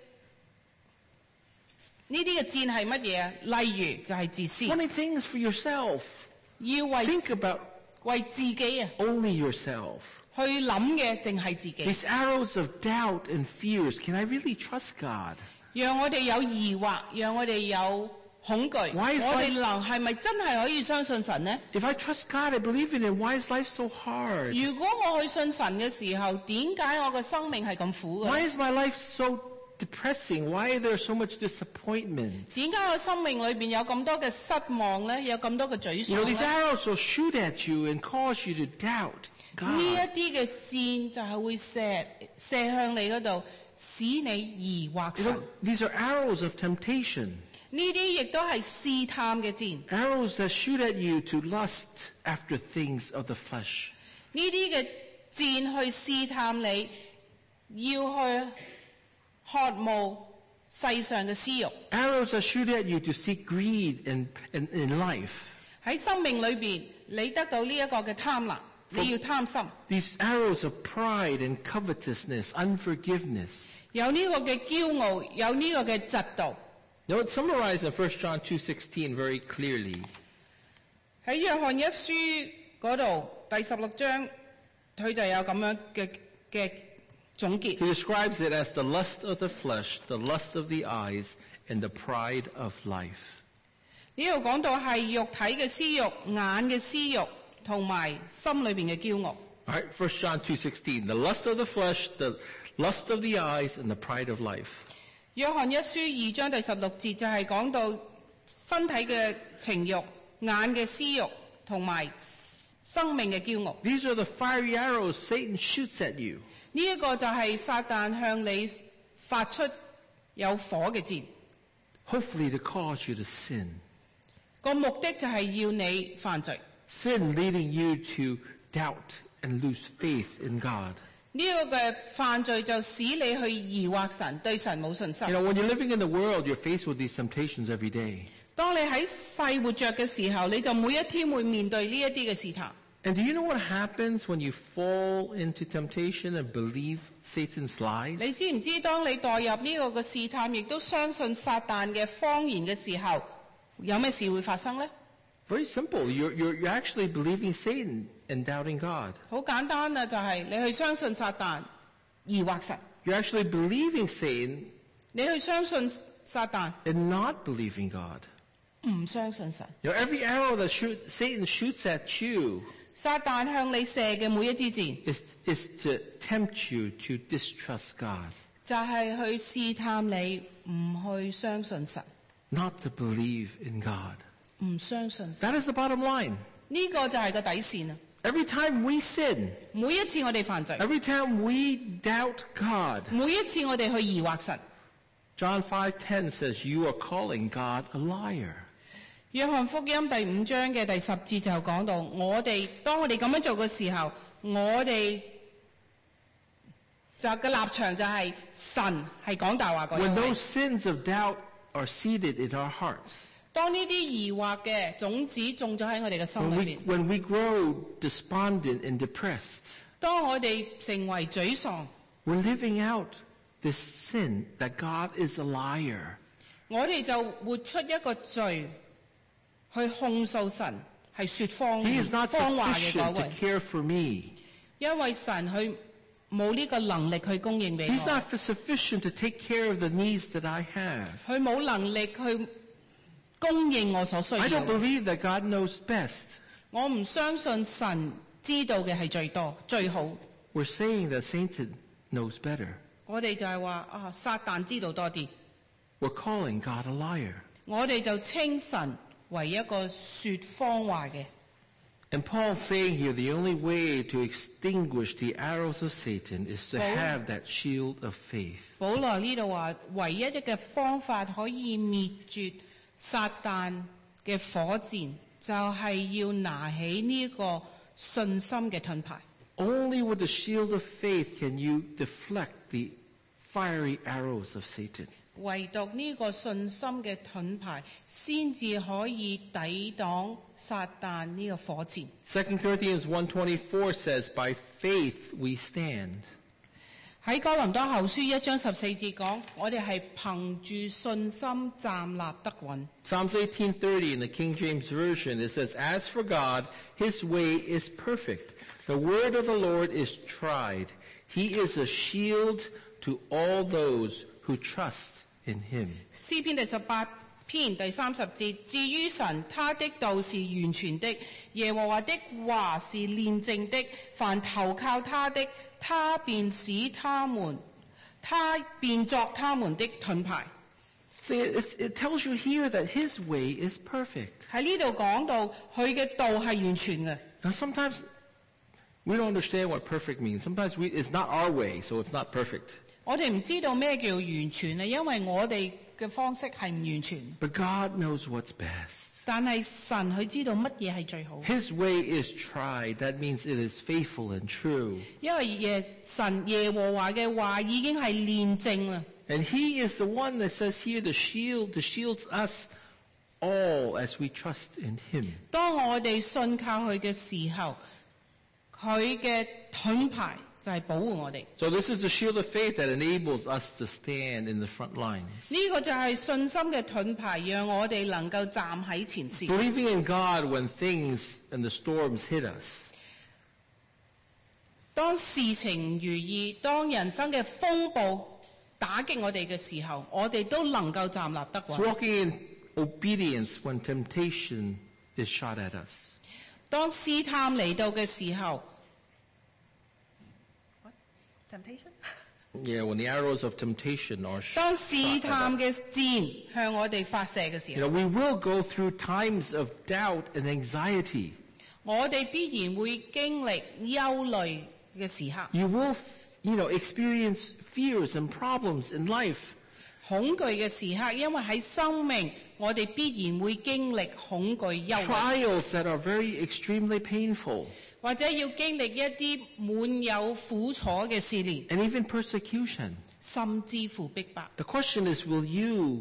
嘅箭係乜嘢啊？例如就係自私， Wanting things for yourself. 要 Think about 為自己啊 only yourself. 去諗嘅淨係自己， These arrows of doubt and fears. Can I really trust God? 讓我哋有疑惑，讓我哋有恐懼， Why is 我哋係咪真係可以相信神呢？ If I trust God, I believe in Him, why is life so hard? 如果我去信神嘅時候，點解我嘅生命係咁苦嘅？ Why is my life so depressing? Why is there so much disappointment? 點解我生命裏邊有咁多嘅失望呢？有咁多嘅沮 You know, 喪 these 呢？ arrows will shoot at you and cause you to doubt 呢一 God. 啲嘅箭就係會射向你嗰度，使你疑惑 You 神。 know, these are arrows of temptation. 呢啲亦都係試探嘅箭。 Arrows that shoot at you to lust after things of the flesh. 呢啲嘅箭去試探你，要去渴慕世上嘅私欲。 Arrows that shoot at you to seek greed in life. 喺生命裏邊，你得到呢一個嘅貪婪，你要貪心。 These arrows of pride and covetousness, unforgiveness. 有呢個嘅驕傲，有呢個嘅嫉妒。 Now it's summarized in 1 John 2:16 very clearly. 喺約翰一書嗰度第16章，佢就有咁樣嘅總結。 He describes it as the lust of the flesh, the lust of the eyes, and the pride of life. 呢度講到係肉體嘅私欲、眼嘅私欲，同埋心裏邊嘅驕傲。 All right, 1 John 2:16, the lust of the flesh, the lust of the eyes, and the pride of life. 約翰一書2章第16節就係講到身體嘅情慾、眼嘅私欲同埋生命嘅驕傲。 These are the fiery arrows Satan shoots at you. 呢一個就係撒旦向你發出有火嘅箭， Hopefully to cause you to sin. 個目的就係要你犯罪。 Sin leading you to doubt and lose faith in God. 呢個嘅犯罪就使你去疑惑神，對神冇信心 You。know, when you're living in the world, you're faced with these temptations every day. 當你喺世活着嘅時候，你就每一天會面對呢一啲嘅試探。 And do you know what happens when you fall into temptation and believe Satan's lies? 你知唔知當你墮入呢個嘅試探，亦都相信撒旦嘅謊言嘅時候，有咩事會發生呢？ Very simple. You're actually believing Satan and doubting God. 好簡單啊，就係你去相信撒旦，疑惑神； You're actually believing Satan 你去相信撒旦， and not believing God. 唔相信神。 You know, every arrow that Satan shoots at you 撒旦向你射嘅每一支箭， is to tempt you to distrust God, 就係去試探你唔去相信神， not to believe in God. 唔相信神。 That is the bottom line. 呢個就係個底線啊！ Every time we sin, 每一次我哋犯罪， every time we doubt God, 每一次我哋去疑惑神。 John 5:10 says, you are calling God a liar. 約翰福音第5章嘅第10節就講到，當我哋咁樣做嘅時候，我哋就嘅立場就係神係講大話嗰 When 一位。 those sins of doubt are seated in our hearts, 當呢啲疑惑嘅種子種咗喺我哋嘅心裏面， when we grow despondent and depressed, 當我哋成為沮喪， we're living out this sin that God is a liar. 我哋就活出一個罪，去控訴神係說謊 He is not 謊話嘅 sufficient 嗰 to 位， care for me. 因為神佢冇呢個能力去供應俾 He's 我， not sufficient to take care of the needs that I have. 佢冇能力去供應我所需 I 要 don't 嘅。 believe that God knows best. 我唔相信神知道嘅係最多最好， We're saying that Satan knows better. 我哋就係話啊，撒旦知道多啲， We're calling God a liar. 我哋就稱神為一個說謊話嘅。 And Paul's saying here the only way to extinguish the arrows of Satan is to have that shield of faith. 保羅呢度話，唯一嘅方法可以滅絕撒旦嘅火箭，就係要拿起呢個信心嘅盾牌。 Only with the shield of faith can you deflect the fiery arrows of Satan. 唯獨呢個信心嘅盾牌，先至可以抵擋撒旦呢個火箭。 2 Corinthians 1:24 says, by faith we stand. 喺哥林多後書1章14節講，我哋係憑住信心站立得穩。 Psalms 18:30 in the King James Version, it says, as for God, his way is perfect. The word of the Lord is tried. He is a shield to all those who trust in him. 詩篇第18 篇第30節，至於神，他的道是完全的，耶和華的話是煉淨的，凡投靠他的，他便作他們的盾牌。 See, it tells you here that his way is perfect. 喺呢度講到佢嘅道係完全嘅。 Now sometimes we don't understand what perfect means. Sometimes it's not our way, so it's not perfect. 我哋唔知道咩叫完全啊，因為我哋嘅方式係唔完全。 But God knows what's best. 但係神佢知道乜嘢係最好。 His way is tried. That means it is faithful and true. 因為神耶和華嘅話已經係煉淨啦。 And he is the one that says here the shields us all as we trust in him. 當我哋信靠佢嘅時候，佢嘅盾牌就係保護我哋。 So this is the shield of faith that enables us to stand in the front lines. 呢個就係信心嘅盾牌，讓我哋能夠站喺前線。 Believing in God when things and the storms hit us. 當事情唔如意，當人生嘅風暴打擊我哋嘅時候，我哋都能夠站立得 It's 穩。 walking in obedience when temptation is shot at us. 當試探嚟到嘅時候 ，temptation？ Yeah, when the arrows of temptation are 當 shot 試 at 探 us. 嘅箭向我哋發射嘅時 You know, 候， we will go through times of doubt and anxiety. 我哋必然會經歷憂慮嘅時刻。 You will, experience fears and problems in life. 恐懼嘅時刻，因為喺生命，我哋必然會經歷恐懼、憂慮， Trials that are very extremely painful. 或者要經歷一啲滿有苦楚嘅試煉， And even persecution. 甚至乎逼迫。 The question is, will you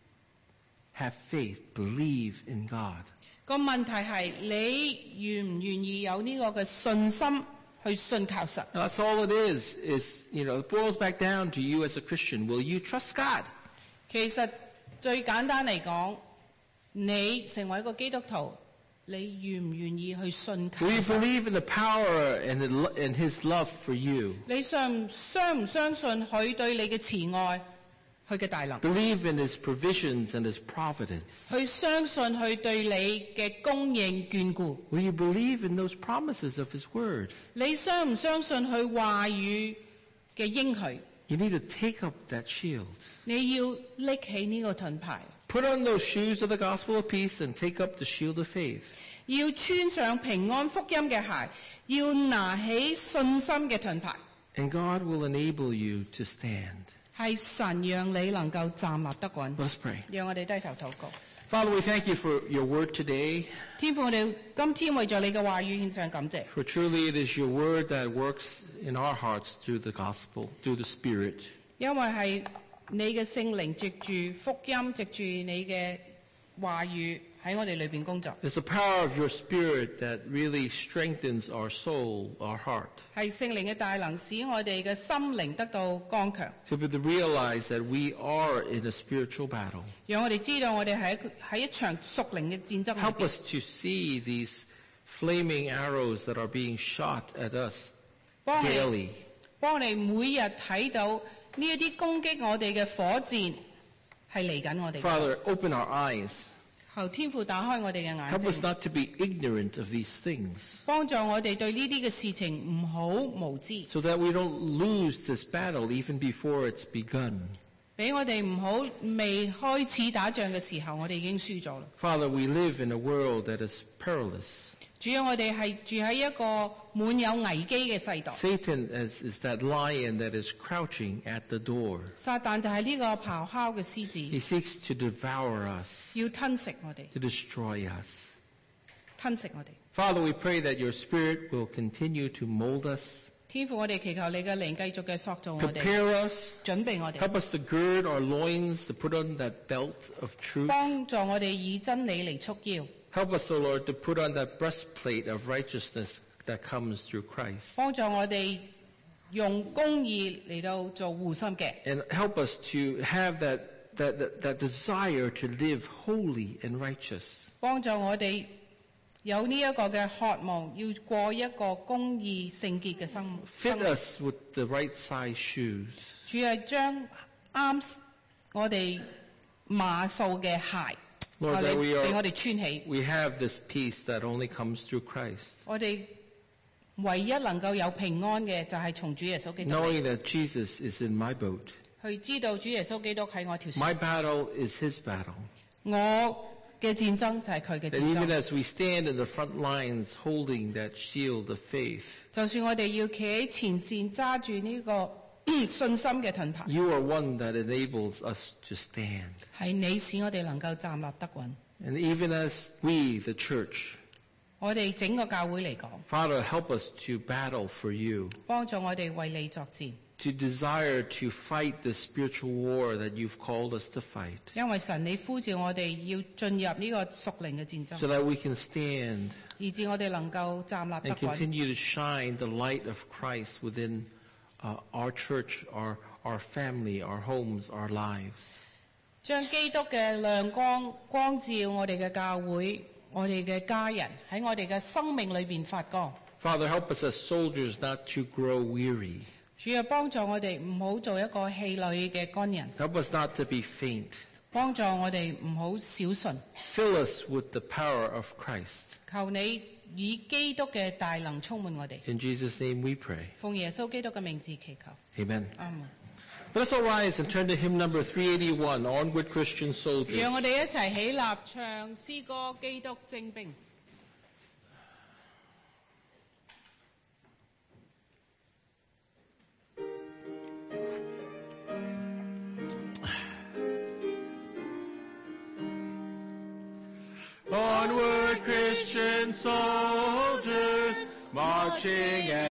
have faith, believe in God? 個問題係你願唔願意有呢個嘅信心去信靠神？ That's all it is, it boils back down to you as a Christian. Will you trust God? 其實最簡單嚟講，你成為一個基督徒，你願唔願意去信靠 Will you 神？ believe in the power and his love for you? 你相唔相信佢對你嘅慈愛，佢嘅大能？ Believe in his provisions and his providence. 佢相信佢對你嘅供應眷顧？ Will you believe in those promises of his word? 你相唔相信佢話語嘅應許？ You need to take up that shield. 你要拎起呢個盾牌， Put on those shoes of the gospel of peace and take up the shield of faith. 要穿上平安福音嘅鞋，要拿起信心嘅盾牌。 And God will enable you to stand. 係神讓你能夠站立得穩。 Let's pray. 讓我哋低頭禱告。 Father, we thank you for your word today. 天父，我哋今天為咗你嘅話語獻上感謝， For truly it is your word that works in our hearts through the gospel, through the Spirit. 因為係你嘅聖靈藉住福音，藉住你嘅話語喺我哋裏邊工作， It's the power of your Spirit that really strengthens our soul, our heart. 係聖靈嘅大能使我哋嘅心靈得到剛強， To realize that we are in a spiritual battle. 讓我哋知道我哋喺一場屬靈嘅戰爭裏 Help 邊。 us to see these flaming arrows that are being shot at us 幫我哋 daily. 幫我哋每日睇到呢一啲攻擊我哋嘅火箭係嚟緊我哋嘅。 Father, open our eyes. 求天父打開我哋嘅眼 Help us 睛， not to be ignorant of these things, 幫助我哋對呢啲嘅事情唔好無知， so that we don't lose this battle even before it's begun. 俾我哋唔好未開始打仗嘅時候，我哋已經輸咗啦。 Father, we live in a world that is perilous. 主要我哋係住喺一個滿有危機嘅世代， Satan is that lion that is crouching at the door. 撒旦就係呢個咆哮嘅獅子， He seeks to devour us, 要吞食我哋， to destroy us. 吞食我哋。 Father, we pray that your Spirit will continue to mold us, 天父，我哋祈求你嘅靈繼續嘅塑造我哋， prepare us, 準備我哋， help us to gird our loins, to put on that belt of truth. 幫助我哋以真理嚟束腰， Help us, O Lord, to put on that breastplate of righteousness that comes through Christ. 幫助我哋用公義嚟到做護心鏡， And help us to have that desire to live holy and righteous. 幫助我哋有呢一個嘅渴望，要過一個公義聖潔嘅生 Fit 活。 us with the right size shoes. 主係將啱我哋碼數嘅鞋， Lord, that we 俾 are- 我哋穿起。 We have this peace that only comes through Christ, 我哋唯一能夠有平安嘅就係從主耶穌基督嚟， knowing that Jesus is in my boat. 去知道主耶穌基督喺我條船， My battle is his battle. 我嘅戰爭就係佢嘅 That 戰 even 爭。 as we stand in the front lines holding that shield of faith, 就算我哋要企喺前線揸住呢個信心嘅盾牌， you are one that enables us to stand. 係你使我哋能夠站立得穩。 And even as we, the church, 我哋整個教會嚟講， Father, help us to battle for you, 幫助我哋為你作戰， to desire to fight the spiritual war that you've called us to fight, 因為神你呼召我哋要進入呢個屬靈嘅戰 so 爭， that we can stand 以致我哋能夠站立得 and 穩， continue to shine the light of Christ within our church, our family, our homes, our lives. 將基督嘅亮光光照我哋嘅教會、我哋嘅家人，喺我哋嘅生命裏邊發光。 Father, help us as soldiers not to grow weary. 主要幫助我哋唔好做一個氣餒嘅軍人， Help us not to be faint. 幫助我哋唔好小順。 Fill us with the power of Christ. 求你以基督嘅大能充滿我哋。 In Jesus' name we pray. 奉耶穌基督嘅名字祈求。 Amen. 阿門。 Let us all rise and turn to hymn number 381, Onward Christian Soldiers. 讓我哋一齊起立唱詩歌《基督精兵》。 Onward Christian soldiers, marching